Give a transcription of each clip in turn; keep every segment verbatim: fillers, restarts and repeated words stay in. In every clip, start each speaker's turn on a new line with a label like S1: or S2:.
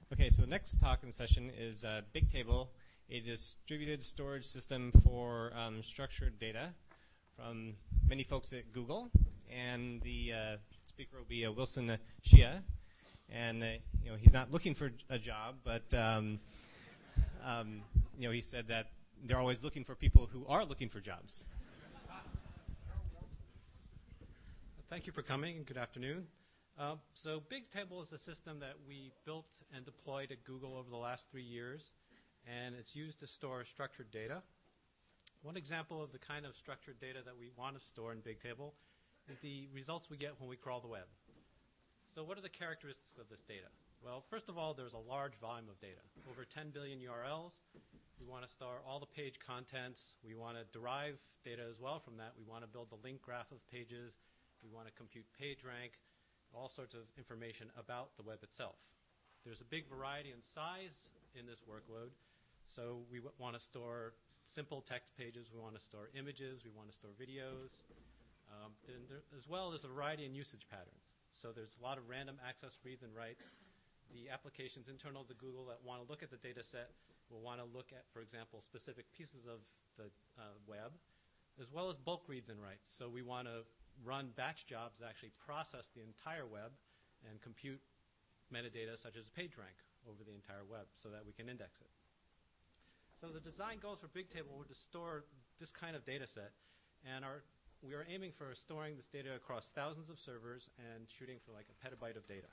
S1: Okay, so the next talk in the session is uh, Bigtable, a distributed storage system for um, structured data from many folks at Google. And the uh, speaker will be uh, Wilson uh, Shia. And uh, you know, he's not looking for a job, but um, um, you know, he said that they're always looking for people who are looking for jobs.
S2: Thank you for coming, and good afternoon. Uh, so Bigtable is a system that we built and deployed at Google over the last three years, and it's used to store structured data. One example of the kind of structured data that we want to store in Bigtable is the results we get when we crawl the web. So what are the characteristics of this data? Well, first of all, there's a large volume of data, over ten billion U R Ls. We want to store all the page contents. We want to derive data as well from that. We want to build the link graph of pages. We want to compute PageRank, all sorts of information about the web itself. There's a big variety in size in this workload. So we w- want to store simple text pages. We want to store images. We want to store videos. Um, then there, as well, there's a variety in usage patterns. So there's a lot of random access reads and writes. The applications internal to Google that want to look at the data set will want to look at, for example, specific pieces of the uh, web, as well as bulk reads and writes. So we want to run batch jobs that actually process the entire web and compute metadata such as PageRank over the entire web so that we can index it. So the design goals for Bigtable were to store this kind of data set, and our, we are aiming for storing this data across thousands of servers and shooting for like a petabyte of data.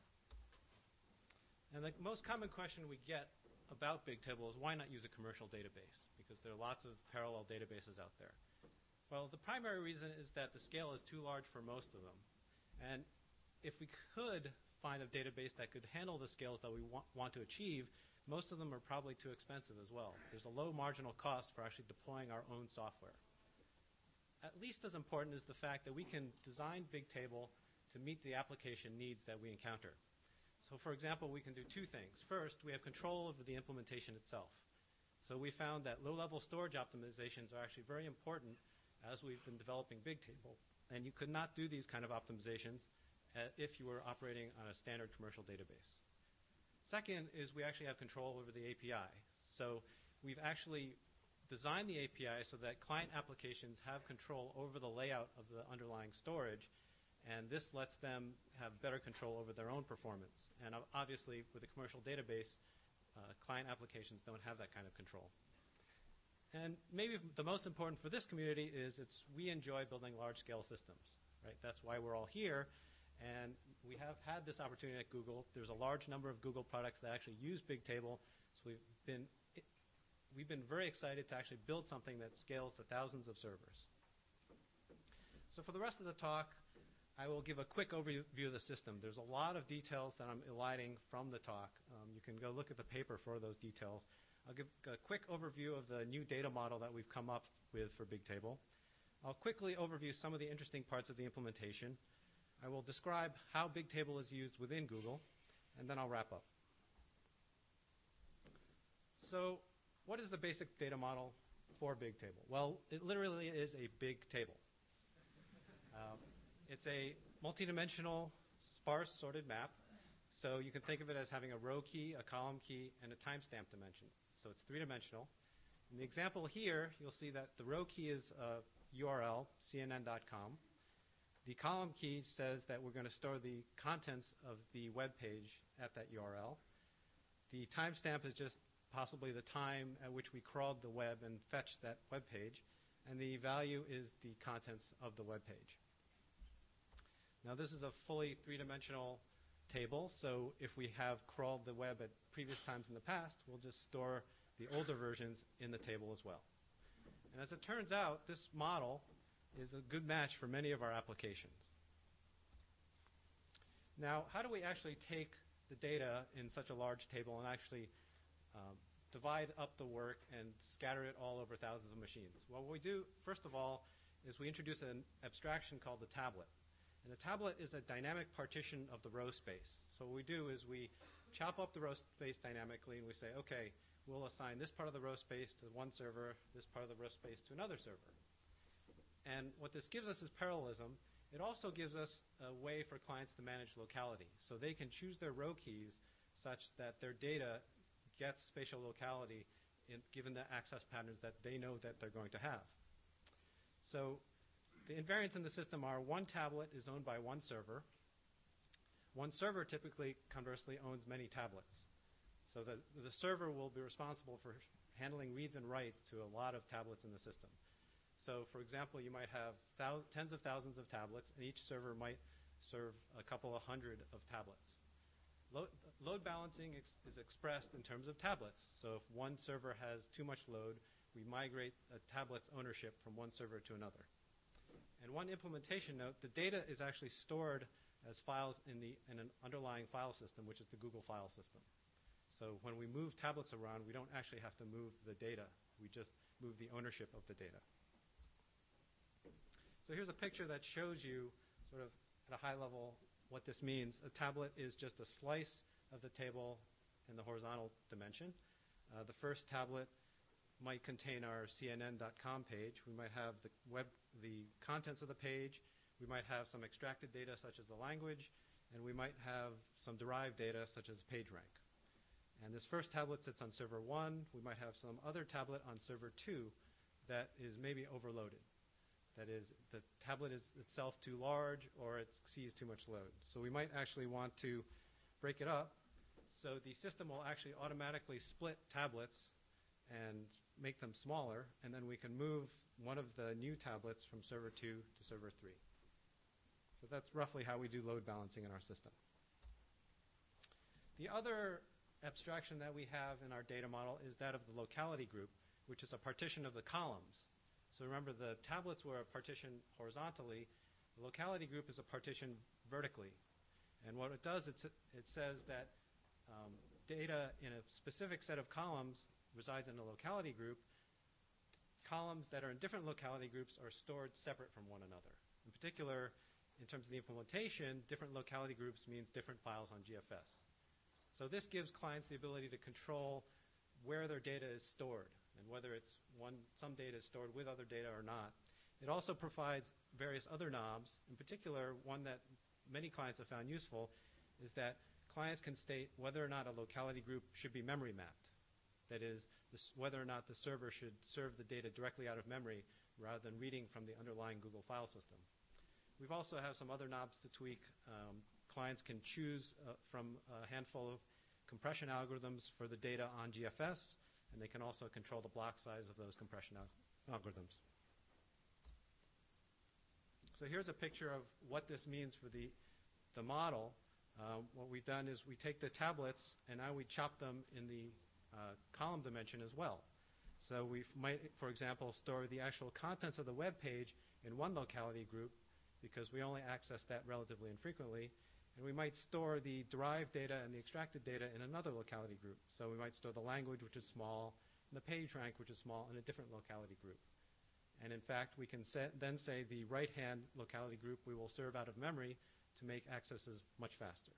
S2: And the most common question we get about Bigtable is why not use a commercial database? Because there are lots of parallel databases out there. Well, the primary reason is that the scale is too large for most of them. And if we could find a database that could handle the scales that we want, want to achieve, most of them are probably too expensive as well. There's a low marginal cost for actually deploying our own software. At least as important is the fact that we can design Bigtable to meet the application needs that we encounter. So for example, we can do two things. First, we have control over the implementation itself. So we found that low-level storage optimizations are actually very important as we've been developing Bigtable. And you could not do these kind of optimizations uh, if you were operating on a standard commercial database. Second is we actually have control over the A P I. So we've actually designed the A P I so that client applications have control over the layout of the underlying storage, and this lets them have better control over their own performance. And obviously, with a commercial database, uh, client applications don't have that kind of control. And maybe the most important for this community is it's we enjoy building large-scale systems, right? That's why we're all here. And we have had this opportunity at Google. There's a large number of Google products that actually use Bigtable. So we've been, we've been very excited to actually build something that scales to thousands of servers. So for the rest of the talk, I will give a quick overview of the system. There's a lot of details that I'm eliding from the talk. Um, you can go look at the paper for those details. I'll give a quick overview of the new data model that we've come up with for Bigtable. I'll quickly overview some of the interesting parts of the implementation. I will describe how Bigtable is used within Google, and then I'll wrap up. So what is the basic data model for Bigtable? Well, it literally is a big table. Um, it's a multidimensional, sparse sorted map. So you can think of it as having a row key, a column key, and a timestamp dimension. So it's three-dimensional. In the example here, you'll see that the row key is a U R L, C N N dot com. The column key says that we're going to store the contents of the web page at that U R L. The timestamp is just possibly the time at which we crawled the web and fetched that web page. And the value is the contents of the web page. Now this is a fully three-dimensional table, so if we have crawled the web at previous times in the past, we'll just store the older versions in the table as well. And as it turns out, this model is a good match for many of our applications. Now, how do we actually take the data in such a large table and actually um, divide up the work and scatter it all over thousands of machines? Well, what we do, first of all, is we introduce an abstraction called the tablet. And the tablet is a dynamic partition of the row space. So what we do is we chop up the row space dynamically, and we say, okay, we'll assign this part of the row space to one server, this part of the row space to another server. And what this gives us is parallelism. It also gives us a way for clients to manage locality. So they can choose their row keys such that their data gets spatial locality in, given the access patterns that they know that they're going to have. So the invariants in the system are one tablet is owned by one server. One server typically, conversely, owns many tablets. So the, the server will be responsible for handling reads and writes to a lot of tablets in the system. So, for example, you might have thou- tens of thousands of tablets, and each server might serve a couple of hundred of tablets. Load, load balancing ex- is expressed in terms of tablets. So if one server has too much load, we migrate a tablet's ownership from one server to another. And one implementation note, the data is actually stored as files in, the, in an underlying file system, which is the Google file system. So when we move tablets around, we don't actually have to move the data. We just move the ownership of the data. So here's a picture that shows you sort of at a high level what this means. A tablet is just a slice of the table in the horizontal dimension. Uh, the first tablet might contain our C N N dot com page. We might have the web, the contents of the page. We might have some extracted data such as the language, and we might have some derived data such as PageRank. And this first tablet sits on server one. We might have some other tablet on server two that is maybe overloaded. That is, the tablet is itself too large or it sees too much load. So we might actually want to break it up. So the system will actually automatically split tablets and make them smaller, and then we can move one of the new tablets from server two to server three. So that's roughly how we do load balancing in our system. The other abstraction that we have in our data model is that of the locality group, which is a partition of the columns. So remember, the tablets were partitioned horizontally. The locality group is a partition vertically. And what it does, it's, it says that um, data in a specific set of columns resides in a locality group. Columns that are in different locality groups are stored separate from one another. In particular, in terms of the implementation, different locality groups means different files on G F S. So this gives clients the ability to control where their data is stored and whether it's one, some data is stored with other data or not. It also provides various other knobs. In particular, one that many clients have found useful is that clients can state whether or not a locality group should be memory mapped. That is, this, whether or not the server should serve the data directly out of memory rather than reading from the underlying Google file system. We've also have some other knobs to tweak. Um, clients can choose uh, from a handful of compression algorithms for the data on G F S, and they can also control the block size of those compression al- algorithms. So here's a picture of what this means for the, the model. Uh, what we've done is we take the tablets, and now we chop them in the uh, column dimension as well. So we might, for example, store the actual contents of the web page in one locality group because we only access that relatively infrequently. And we might store the derived data and the extracted data in another locality group. So we might store the language, which is small, and the page rank, which is small, in a different locality group. And in fact, we can set, then say the right-hand locality group we will serve out of memory to make accesses much faster.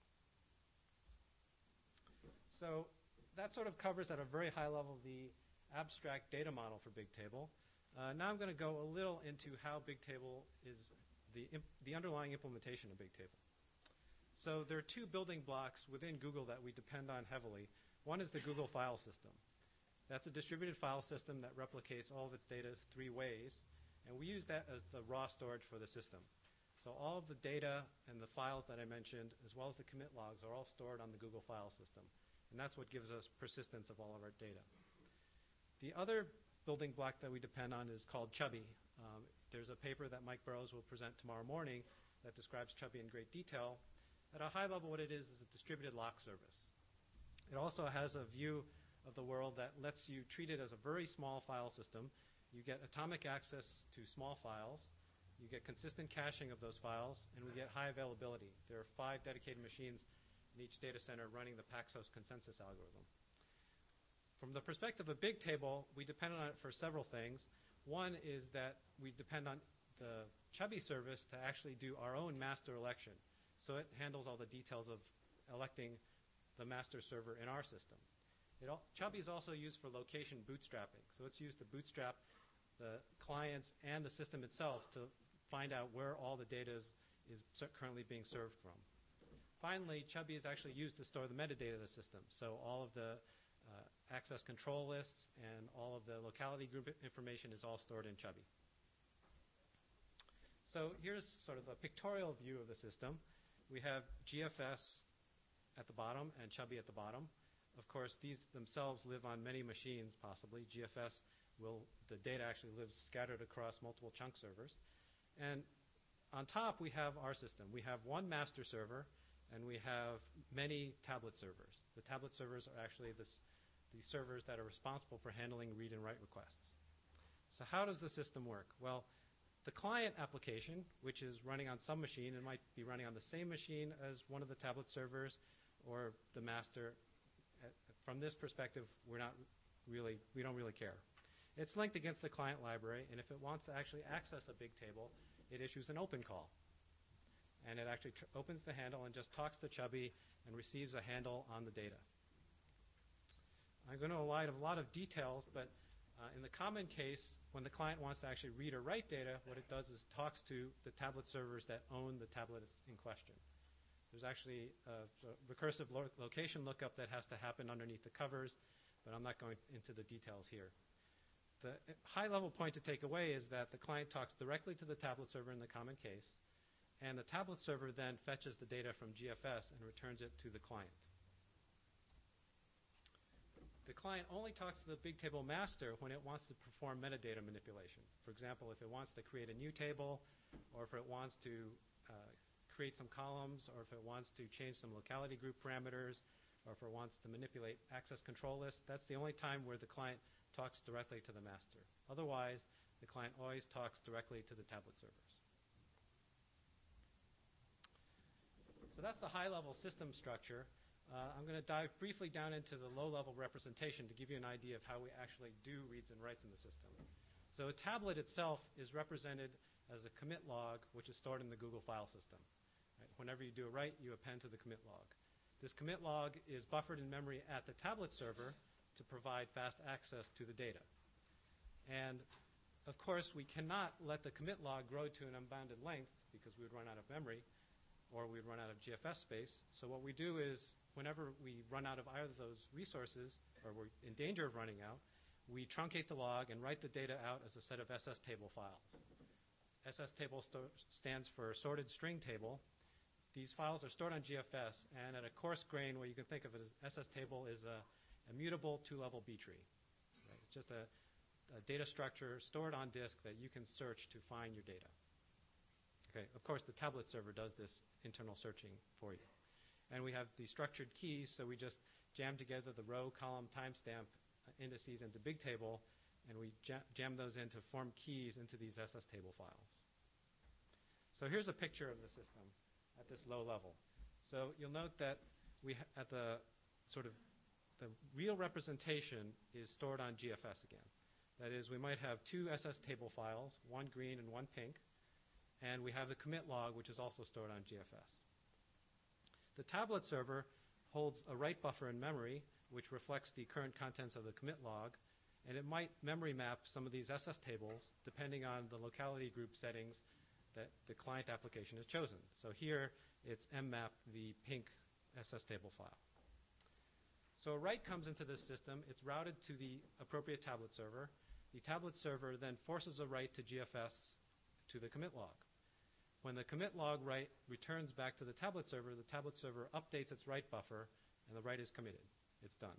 S2: So that sort of covers at a very high level the abstract data model for Bigtable. Uh, now I'm going to go a little into how Bigtable is the, imp- the underlying implementation of Bigtable. So there are two building blocks within Google that we depend on heavily. One is the Google file system. That's a distributed file system that replicates all of its data three ways, and we use that as the raw storage for the system. So all of the data and the files that I mentioned, as well as the commit logs, are all stored on the Google file system, and that's what gives us persistence of all of our data. The other building block that we depend on is called Chubby. Um, there's a paper that Mike Burrows will present tomorrow morning that describes Chubby in great detail. At a high level, what it is is a distributed lock service. It also has a view of the world that lets you treat it as a very small file system. You get atomic access to small files. You get consistent caching of those files, and we get high availability. There are five dedicated machines in each data center running the Paxos consensus algorithm. From the perspective of Bigtable, we depend on it for several things. One is that we depend on the Chubby service to actually do our own master election. So it handles all the details of electing the master server in our system. It all, Chubby is also used for location bootstrapping. So it's used to bootstrap the clients and the system itself to find out where all the data is, is currently being served from. finally, Chubby is actually used to store the metadata of the system. So all of the uh, access control lists and all of the locality group information is all stored in Chubby. So here's sort of a pictorial view of the system. We have G F S at the bottom and Chubby at the bottom. Of course, these themselves live on many machines, possibly. G F S will, the data actually lives scattered across multiple chunk servers. And on top, we have our system. We have one master server, and we have many tablet servers. The tablet servers are actually this, the servers that are responsible for handling read and write requests. So how does the system work? Well, the client application, which is running on some machine, it might be running on the same machine as one of the tablet servers or the master. From this perspective, we're not really, we don't really care. It's linked against the client library, and if it wants to actually access a big table, it issues an open call. And it actually tr- opens the handle and just talks to Chubby and receives a handle on the data. I'm going to elide a lot of details, but uh, in the common case, when the client wants to actually read or write data, what it does is talks to the tablet servers that own the tablet in question. There's actually a recursive lo- location lookup that has to happen underneath the covers, but I'm not going into the details here. The high-level point to take away is that the client talks directly to the tablet server in the common case, and the tablet server then fetches the data from G F S and returns it to the client. The client only talks to the big table master when it wants to perform metadata manipulation. For example, if it wants to create a new table, or if it wants to uh, create some columns, or if it wants to change some locality group parameters, or if it wants to manipulate access control lists, that's the only time where the client talks directly to the master. Otherwise, the client always talks directly to the tablet servers. So that's the high-level system structure. Uh, I'm going to dive briefly down into the low-level representation to give you an idea of how we actually do reads and writes in the system. So a tablet itself is represented as a commit log, which is stored in the Google file system. Right? Whenever you do a write, you append to the commit log. This commit log is buffered in memory at the tablet server to provide fast access to the data. And of course, we cannot let the commit log grow to an unbounded length because we would run out of memory or we'd run out of G F S space. So what we do is whenever we run out of either of those resources or we're in danger of running out, we truncate the log and write the data out as a set of S S table files. S S table sto- stands for sorted string table. These files are stored on G F S, and at a coarse grain, what you can think of it as S S table is a immutable two-level B tree. Right? It's just a, a data structure stored on disk that you can search to find your data. Okay, of course, the tablet server does this internal searching for you. And we have these structured keys, so we just jam together the row, column, timestamp indices into Bigtable, and we jam, jam those in to form keys into these S S table files. So here's a picture of the system at this low level. So you'll note that we ha- at the sort of the real representation is stored on G F S again. That is, we might have two S S table files, one green and one pink, and we have the commit log, which is also stored on G F S. The tablet server holds a write buffer in memory, which reflects the current contents of the commit log, and it might memory map some of these S S tables depending on the locality group settings that the client application has chosen. So here, it's mmap, the pink S S table file. So a write comes into this system. It's routed to the appropriate tablet server. The tablet server then forces a write to G F S to the commit log. When the commit log write returns back to the tablet server, the tablet server updates its write buffer, and the write is committed. It's done.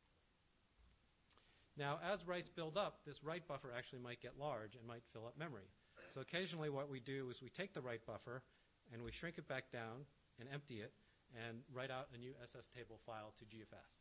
S2: Now, as writes build up, this write buffer actually might get large and might fill up memory. So occasionally what we do is we take the write buffer and we shrink it back down and empty it and write out a new S S table file to G F S.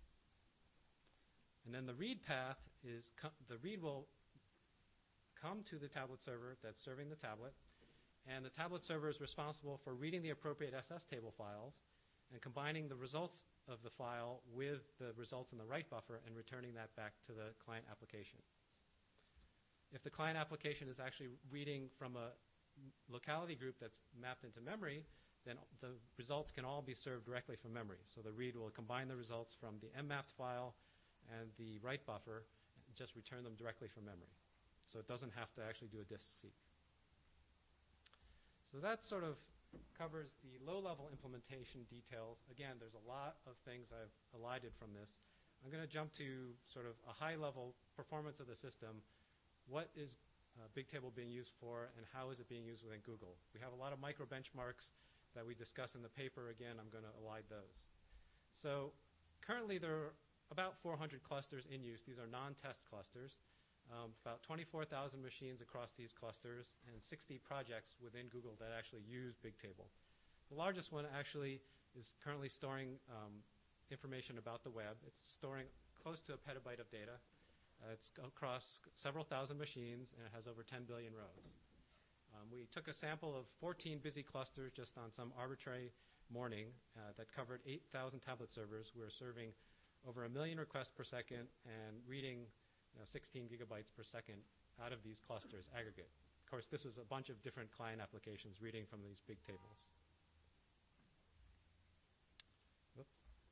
S2: And then the read path is, co- the read will come to the tablet server that's serving the tablet, and the tablet server is responsible for reading the appropriate S S table files and combining the results of the file with the results in the write buffer and returning that back to the client application. If the client application is actually reading from a locality group that's mapped into memory, then the results can all be served directly from memory. So the read will combine the results from the mmapped file and the write buffer and just return them directly from memory. So it doesn't have to actually do a disk seek. So that's sort of covers the low-level implementation details. Again, there's a lot of things I've elided from this. I'm going to jump to sort of a high-level performance of the system. What is uh, Bigtable being used for, and how is it being used within Google? We have a lot of micro benchmarks that we discuss in the paper. Again, I'm going to elide those. So currently, there are about four hundred clusters in use. These are non-test clusters. Um, about twenty-four thousand machines across these clusters and sixty projects within Google that actually use Bigtable. The largest one actually is currently storing um, information about the web. It's storing close to a petabyte of data. Uh, it's across several thousand machines, and it has over ten billion rows. Um, we took a sample of fourteen busy clusters just on some arbitrary morning uh, that covered eight thousand tablet servers. We're serving over a million requests per second and reading you know, sixteen gigabytes per second out of these clusters aggregate. Of course, this was a bunch of different client applications reading from these big tables. Oops.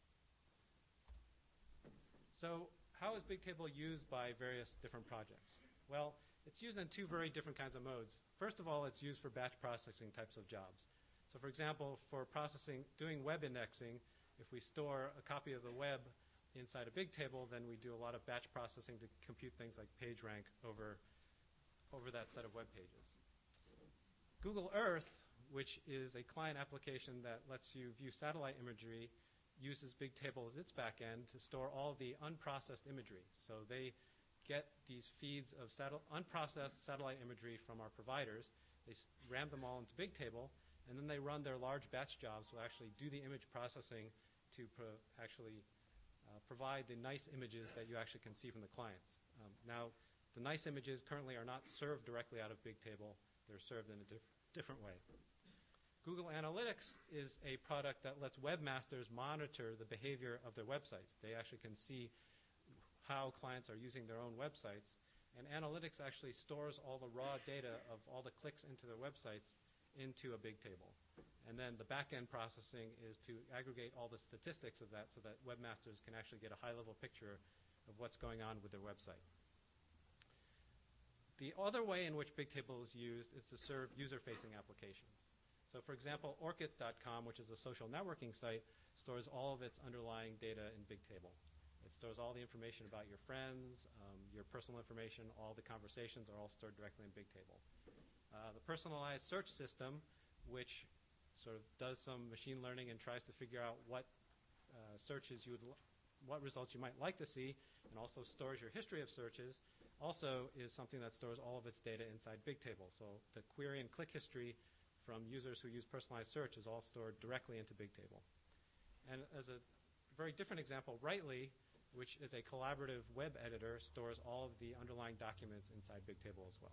S2: So how is Bigtable used by various different projects? Well, it's used in two very different kinds of modes. First of all, it's used for batch processing types of jobs. So for example, for processing, doing web indexing, if we store a copy of the web inside a Bigtable, then we do a lot of batch processing to compute things like PageRank over, over that set of web pages. Google Earth, which is a client application that lets you view satellite imagery, uses Bigtable as its backend to store all the unprocessed imagery. So they get these feeds of satel- unprocessed satellite imagery from our providers. They s- ram them all into Bigtable, and then they run their large batch jobs, will actually do the image processing to pro- actually uh, provide the nice images that you actually can see from the clients. Um, now, the nice images currently are not served directly out of Bigtable. They're served in a diff- different way. Google Analytics is a product that lets webmasters monitor the behavior of their websites. They actually can see how clients are using their own websites. And Analytics actually stores all the raw data of all the clicks into their websites into a Bigtable. And then the back-end processing is to aggregate all the statistics of that so that webmasters can actually get a high-level picture of what's going on with their website. The other way in which Bigtable is used is to serve user-facing applications. So for example, Orkut dot com, which is a social networking site, stores all of its underlying data in Bigtable. It stores all the information about your friends, um, your personal information, all the conversations are all stored directly in Bigtable. Uh, the personalized search system, which sort of does some machine learning and tries to figure out what uh, searches you would, l- what results you might like to see, and also stores your history of searches, also is something that stores all of its data inside Bigtable. So the query and click history from users who use personalized search is all stored directly into Bigtable. And as a very different example, Writely, which is a collaborative web editor, stores all of the underlying documents inside Bigtable as well.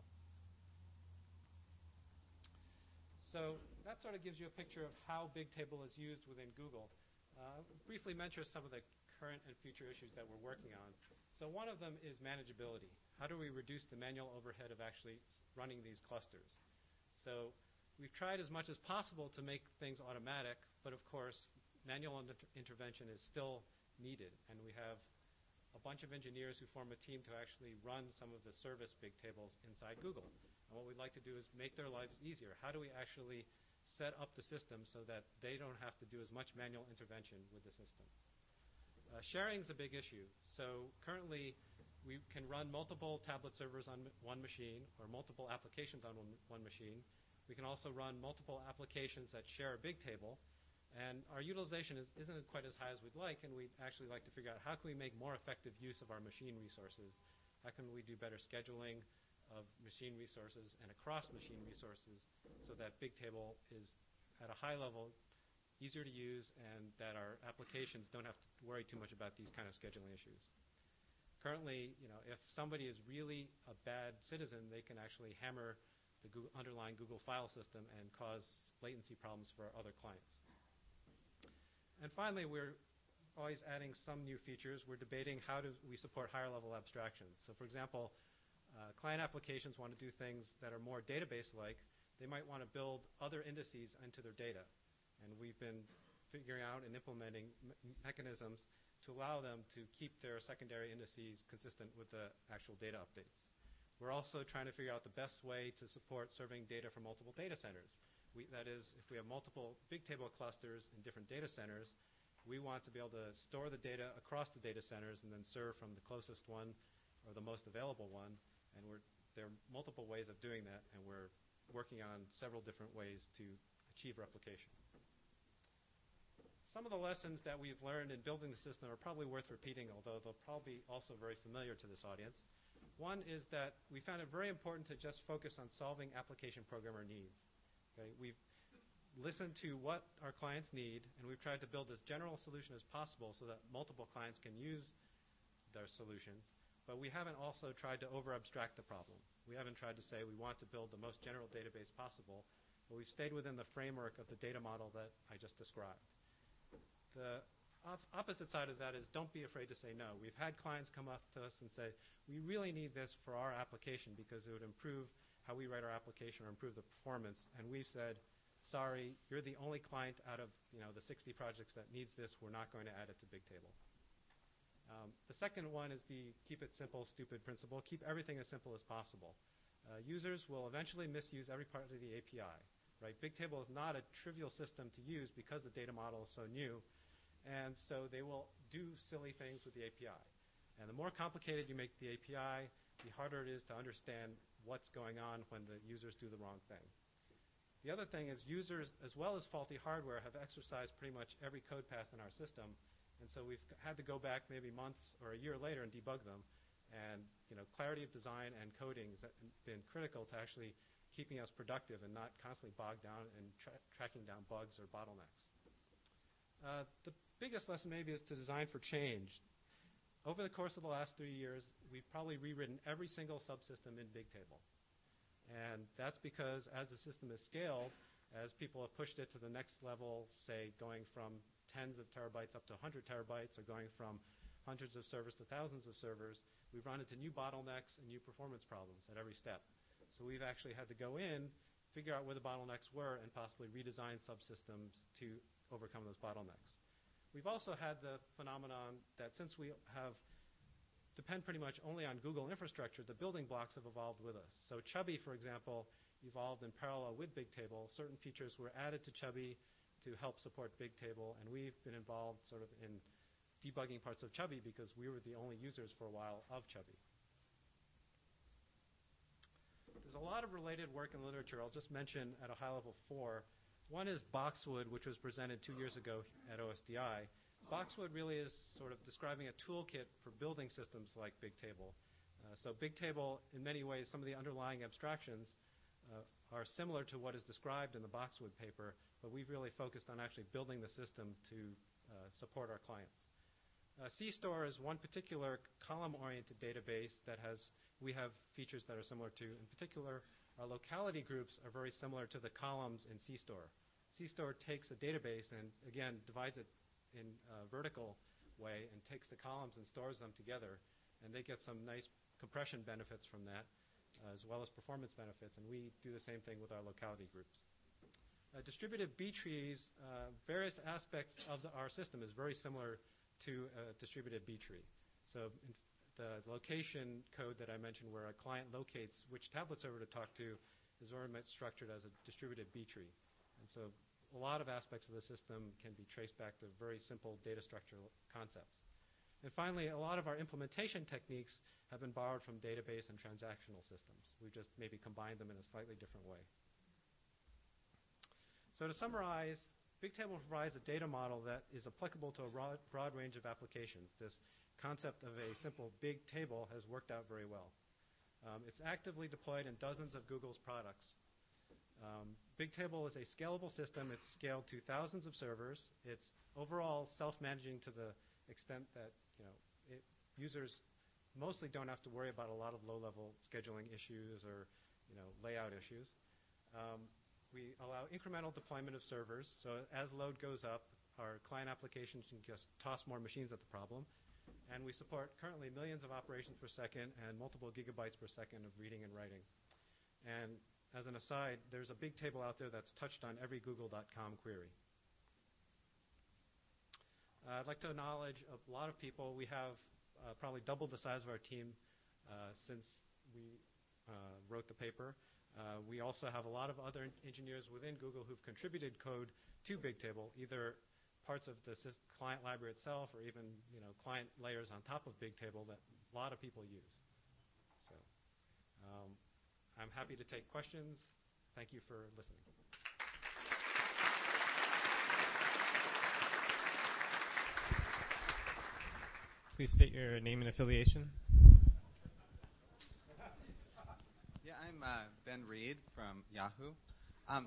S2: So that sort of gives you a picture of how Bigtable is used within Google. Uh, I'll briefly mention some of the current and future issues that we're working on. So one of them is manageability. How do we reduce the manual overhead of actually running these clusters? So we've tried as much as possible to make things automatic, but of course, manual inter- intervention is still needed, and we have a bunch of engineers who form a team to actually run some of the service Bigtables inside Google. And what we'd like to do is make their lives easier. How do we actually set up the system so that they don't have to do as much manual intervention with the system? Uh, sharing is a big issue. So currently, we can run multiple tablet servers on one machine or multiple applications on one, one machine. We can also run multiple applications that share a Bigtable. And our utilization is, isn't quite as high as we'd like, and we'd actually like to figure out how can we make more effective use of our machine resources? How can we do better scheduling of machine resources and across machine resources so that Bigtable is at a high level, easier to use, and that our applications don't have to worry too much about these kind of scheduling issues. Currently, you know, if somebody is really a bad citizen, they can actually hammer the Google, underlying Google file system and cause latency problems for other clients. And finally, we're always adding some new features. We're debating how do we support higher level abstractions. So for example, uh, client applications want to do things that are more database-like. They might want to build other indices into their data. And we've been figuring out and implementing me- mechanisms to allow them to keep their secondary indices consistent with the actual data updates. We're also trying to figure out the best way to support serving data from multiple data centers. We, that is, if we have multiple Bigtable clusters in different data centers, we want to be able to store the data across the data centers and then serve from the closest one or the most available one. And we're, there are multiple ways of doing that, and we're working on several different ways to achieve replication. Some of the lessons that we've learned in building the system are probably worth repeating, although they'll probably be also very familiar to this audience. One is that we found it very important to just focus on solving application programmer needs. Okay? We've listened to what our clients need, and we've tried to build as general a solution as possible so that multiple clients can use their solutions. But we haven't also tried to over-abstract the problem. We haven't tried to say we want to build the most general database possible, but we've stayed within the framework of the data model that I just described. The op opposite side of that is don't be afraid to say no. We've had clients come up to us and say, we really need this for our application because it would improve how we write our application or improve the performance. And we've said, sorry, you're the only client out of you know, the sixty projects that needs this. We're not going to add it to Bigtable. Um, the second one is the keep it simple, stupid principle. Keep everything as simple as possible. Uh, users will eventually misuse every part of the A P I. Right? Bigtable is not a trivial system to use because the data model is so new. And so they will do silly things with the A P I. And the more complicated you make the A P I, the harder it is to understand what's going on when the users do the wrong thing. The other thing is users, as well as faulty hardware, have exercised pretty much every code path in our system. And so we've had to go back maybe months or a year later and debug them. And you know, clarity of design and coding has been critical to actually keeping us productive and not constantly bogged down and tra tracking down bugs or bottlenecks. Uh, the biggest lesson maybe is to design for change. Over the course of the last three years, we've probably rewritten every single subsystem in Bigtable. And that's because as the system is scaled, as people have pushed it to the next level, say going from tens of terabytes up to one hundred terabytes or going from hundreds of servers to thousands of servers, we've run into new bottlenecks and new performance problems at every step. So we've actually had to go in, figure out where the bottlenecks were, and possibly redesign subsystems to overcome those bottlenecks. We've also had the phenomenon that since we have depend pretty much only on Google infrastructure, the building blocks have evolved with us. So Chubby, for example, evolved in parallel with Bigtable. Certain features were added to Chubby to help support Bigtable, and we've been involved sort of in debugging parts of Chubby because we were the only users for a while of Chubby. There's a lot of related work in literature. I'll just mention at a high level four. One is Boxwood, which was presented two years ago at O S D I. Boxwood really is sort of describing a toolkit for building systems like Bigtable. Uh, so Bigtable, in many ways, some of the underlying abstractions uh, are similar to what is described in the Boxwood paper, but we've really focused on actually building the system to uh, support our clients. Uh, C-Store is one particular column-oriented database that has, we have features that are similar to. In particular, our locality groups are very similar to the columns in C-Store. C-Store takes a database and, again, divides it in a vertical way and takes the columns and stores them together, and they get some nice compression benefits from that, uh, as well as performance benefits, and we do the same thing with our locality groups. Uh, distributed B-trees, uh, various aspects of the, our system is very similar to a distributed B-tree. So in the location code that I mentioned where a client locates which tablet server to talk to is very much structured as a distributed B-tree. And so a lot of aspects of the system can be traced back to very simple data structure concepts. And finally, a lot of our implementation techniques have been borrowed from database and transactional systems. We've just maybe combined them in a slightly different way. So to summarize, Bigtable provides a data model that is applicable to a broad, broad range of applications. This concept of a simple big table has worked out very well. Um, it's actively deployed in dozens of Google's products. Um, Bigtable is a scalable system. It's scaled to thousands of servers. It's overall self-managing to the extent that you know it, users mostly don't have to worry about a lot of low-level scheduling issues or you know layout issues. Um, we allow incremental deployment of servers. So as load goes up, our client applications can just toss more machines at the problem. And we support currently millions of operations per second and multiple gigabytes per second of reading and writing. And as an aside, there's a big table out there that's touched on every google dot com query. Uh, I'd like to acknowledge a lot of people. We have uh, probably doubled the size of our team uh, since we uh, wrote the paper. Uh, we also have a lot of other engineers within Google who've contributed code to Bigtable, either parts of the client library itself or even you know, client layers on top of Bigtable that a lot of people use. So um, I'm happy to take questions. Thank you for listening.
S1: Please state your name and affiliation.
S3: Yeah, I'm uh, Ben Reed from Yahoo. Um,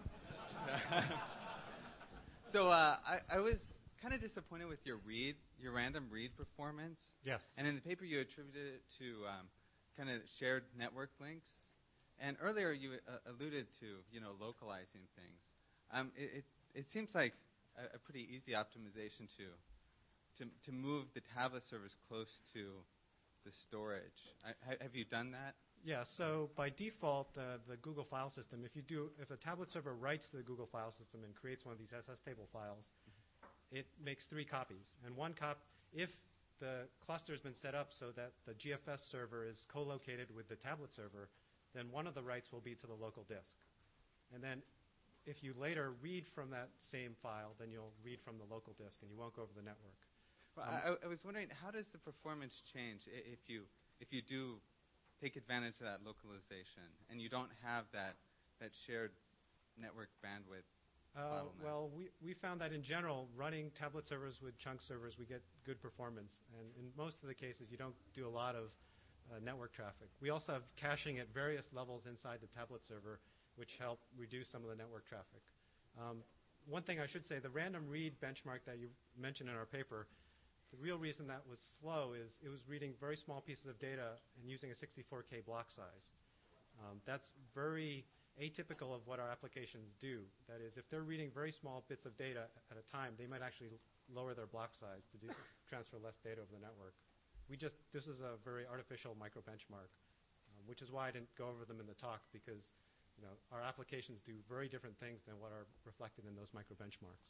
S3: so uh, I, I was kind of disappointed with your read, your random read performance.
S2: Yes.
S3: And in the paper, you attributed it to um, kind of shared network links. And earlier, you uh, alluded to, you know, localizing things. Um, it, it, it seems like a, a pretty easy optimization to, to to move the tablet servers close to the storage. I, have you done that?
S2: Yeah, so by default, uh, the Google file system, if you do, if a tablet server writes to the Google file system and creates one of these S S table files, mm-hmm. it makes three copies. And one cop, if the cluster has been set up so that the G F S server is co-located with the tablet server, then one of the writes will be to the local disk. And then if you later read from that same file, then you'll read from the local disk and you won't go over the network.
S3: Well, um, I, I was wondering, how does the performance change if you if you do take advantage of that localization and you don't have that that shared network bandwidth
S2: uh,
S3: bottleneck?
S2: Well, we, we found that in general, running tablet servers with chunk servers, we get good performance. And in most of the cases, you don't do a lot of uh, network traffic. We also have caching at various levels inside the tablet server, which help reduce some of the network traffic. Um, one thing I should say, the random read benchmark that you mentioned in our paper, the real reason that was slow is it was reading very small pieces of data and using a sixty-four K block size. Um, that's very atypical of what our applications do. That is, if they're reading very small bits of data at a time, they might actually lower their block size to do, transfer less data over the network. We just, this is a very artificial micro benchmark, um, which is why I didn't go over them in the talk, because you know, our applications do very different things than what are reflected in those micro benchmarks.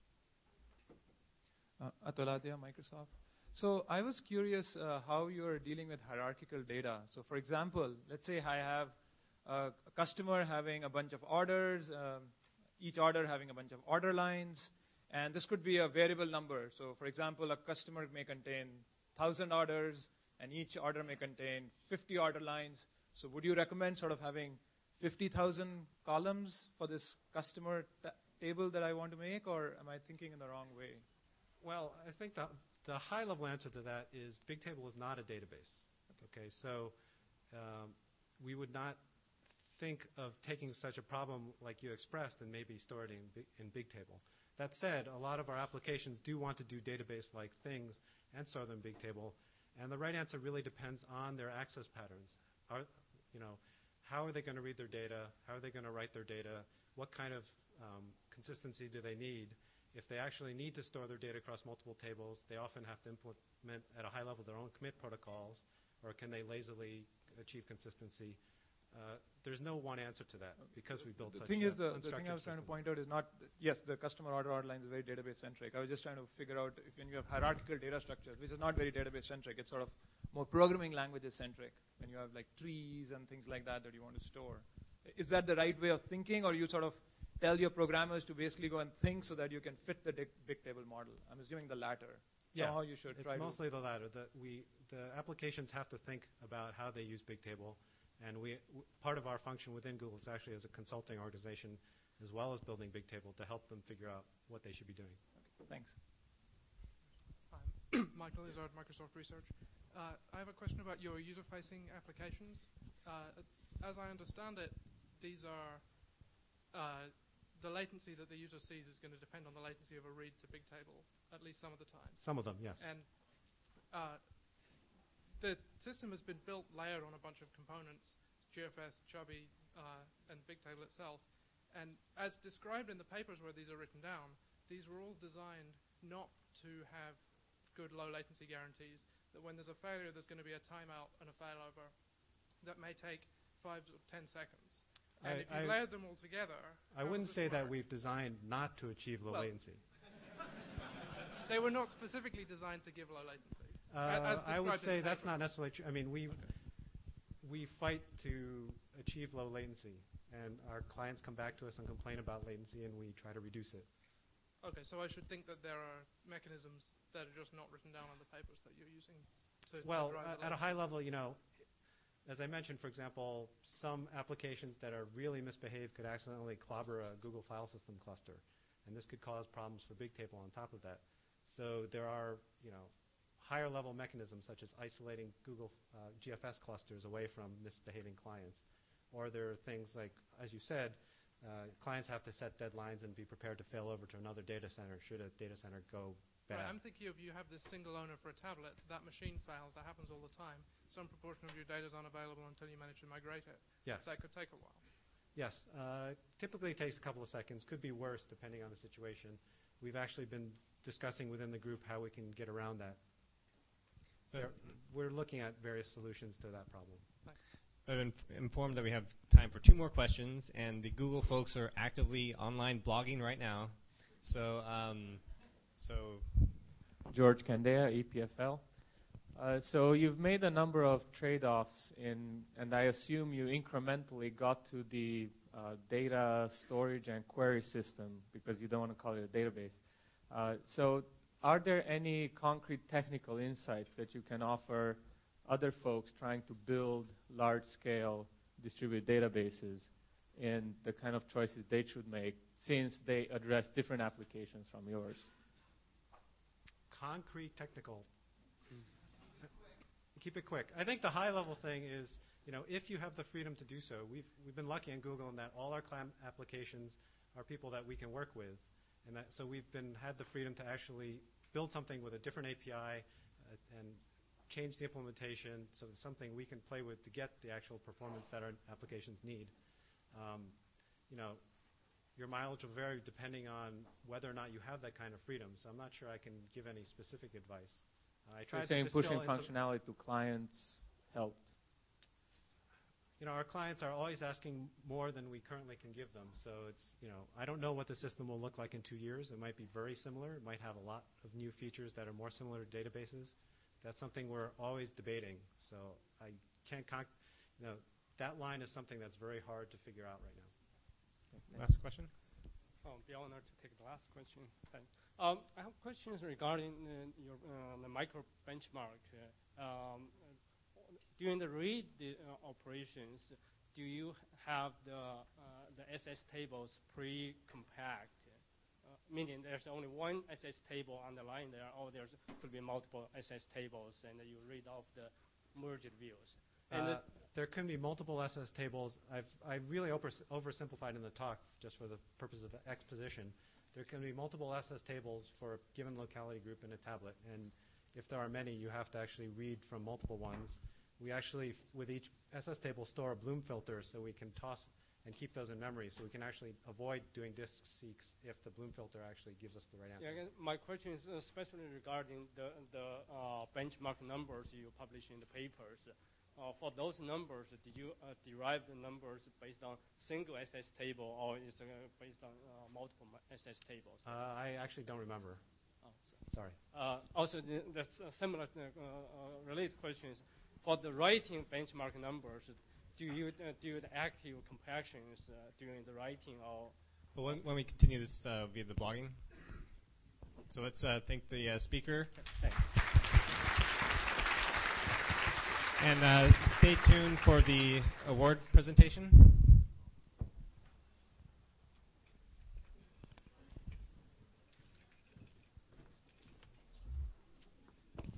S4: Uh, Atul Adya, Microsoft. So I was curious uh, how you're dealing with hierarchical data. So for example, let's say I have a customer having a bunch of orders, um, each order having a bunch of order lines, and this could be a variable number. So for example, a customer may contain one thousand orders, and each order may contain fifty order lines. So would you recommend sort of having fifty thousand columns for this customer t- table that I want to make, or am I thinking in the wrong way?
S2: Well, I think the, the high-level answer to that is Bigtable is not a database. Okay, so um, we would not think of taking such a problem like you expressed and maybe store it in, in Bigtable. That said, a lot of our applications do want to do database-like things and store them in Bigtable, and the right answer really depends on their access patterns. Are, you know, how are they going to read their data? How are they going to write their data? What kind of um, consistency do they need? If they actually need to store their data across multiple tables, they often have to implement at a high level their own commit protocols, or can they lazily achieve consistency? Uh, there's no one answer to that because we built
S4: the
S2: such
S4: thing
S2: a
S4: is the, the thing I was
S2: system.
S4: trying to point out is not, yes, the customer order order line is very database centric. I was just trying to figure out if when you have hierarchical data structures, which is not very database centric, it's sort of more programming languages centric, when you have like trees and things like that that you want to store. Is that the right way of thinking, or you sort of tell your programmers to basically go and think so that you can fit the Bigtable model? I'm assuming the latter.
S2: Yeah,
S4: Somehow you should
S2: it's
S4: try
S2: mostly
S4: to
S2: the latter. That we, the applications have to think about how they use Bigtable, and we, w- part of our function within Google is actually as a consulting organization, as well as building Bigtable, to help them figure out what they should be doing.
S4: Okay, thanks.
S5: I'm Michael Izzard, Microsoft Research. Uh, I have a question about your user-facing applications. Uh, as I understand it, these are uh, the latency that the user sees is going to depend on the latency of a read to Bigtable, at least some of the time.
S2: Some of them, yes.
S5: And uh, the system has been built layered on a bunch of components, G F S, Chubby, uh, and Bigtable itself. And as described in the papers where these are written down, these were all designed not to have good low latency guarantees, that when there's a failure, there's going to be a timeout and a failover that may take five or ten seconds. And
S2: I,
S5: if you
S2: I,
S5: layered them all together,
S2: I wouldn't say
S5: work?
S2: that we've designed not to achieve low
S5: well,
S2: latency.
S5: They were not specifically designed to give low latency.
S2: Uh,
S5: as
S2: I would say that's
S5: papers.
S2: not necessarily true. I mean, we okay. we fight to achieve low latency, and our clients come back to us and complain about latency, and we try to reduce it.
S5: Okay, so I should think that there are mechanisms that are just not written down on the papers that you're using to,
S2: Well,
S5: to drive
S2: uh,
S5: the
S2: at a
S5: latency.
S2: high level, you know, as I mentioned, for example, some applications that are really misbehaved could accidentally clobber a Google file system cluster, and this could cause problems for Bigtable on top of that. So there are, you know, higher level mechanisms such as isolating Google uh, G F S clusters away from misbehaving clients. Or there are things like, as you said, uh, clients have to set deadlines and be prepared to fail over to another data center should a data center go bad.
S5: Right, I'm thinking of you have this single owner for a tablet, that machine fails, that happens all the time. Some proportion of your data is unavailable until you manage to migrate it.
S2: Yes.
S5: That could take a while.
S2: Yes. Uh, typically it takes a couple of seconds. Could be worse depending on the situation. We've actually been discussing within the group how we can get around that. So there, we're looking at various solutions to that problem.
S1: I've been informed that we have time for two more questions, and the Google folks are actively online blogging right now. So, um, so
S4: George Candea, E P F L. Uh, so you've made a number of trade-offs in, and I assume you incrementally got to the uh, data storage and query system because you don't want to call it a database. Uh, so are there any concrete technical insights that you can offer other folks trying to build large-scale distributed databases in the kind of choices they should make since they address different applications from yours?
S2: Concrete technical. Keep it quick. I think the high-level thing is, you know, if you have the freedom to do so, we've we've been lucky in Google in that all our clam applications are people that we can work with, and that so we've been had the freedom to actually build something with a different A P I uh, and change the implementation so it's something we can play with to get the actual performance that our applications need. Um, you know, your mileage will vary depending on whether or not you have that kind of freedom. So I'm not sure I can give any specific advice. I
S4: So you're
S2: tried to
S4: saying
S2: distill
S4: pushing
S2: into
S4: functionality to clients helped?
S2: You know, our clients are always asking more than we currently can give them. So it's, you know, I don't know what the system will look like in two years. It might be very similar. It might have a lot of new features that are more similar to databases. That's something we're always debating. So I can't, con- you know, that line is something that's very hard to figure out right now.
S1: last question.
S6: Oh, Bill, honor to take the last question. Okay. Um, I have questions regarding uh, your uh, the micro benchmark. Uh, um, during the read the, uh, operations, do you have the uh, the S S tables pre-compact? Uh, meaning there's only one S S table underlying there, or there's could be multiple S S tables, and you read off the merged views. And
S2: Uh, there can be multiple S S tables. I've I really over, oversimplified in the talk just for the purpose of exposition. There can be multiple S S tables for a given locality group in a tablet, and if there are many, you have to actually read from multiple ones. We actually, with each S S table, store a Bloom filter so we can toss and keep those in memory, so we can actually avoid doing disk seeks if the Bloom filter actually gives us the right answer.
S6: Yeah, again, my question is especially regarding the the uh, benchmark numbers you publish in the papers. Uh, for those numbers, did you uh, derive the numbers based on single S S table, or is it uh, based on uh, multiple S S tables?
S2: Uh, I actually don't remember.
S6: Oh,
S2: Sorry.
S6: uh, also, the, that's a similar uh, uh, related questions. For the writing benchmark numbers, do you uh, do the active comparisons uh, during the writing, or?
S1: Well, when, when we continue this uh, via the blogging. So let's uh, thank the uh, speaker.
S6: Thanks.
S1: And uh, stay tuned for the award presentation.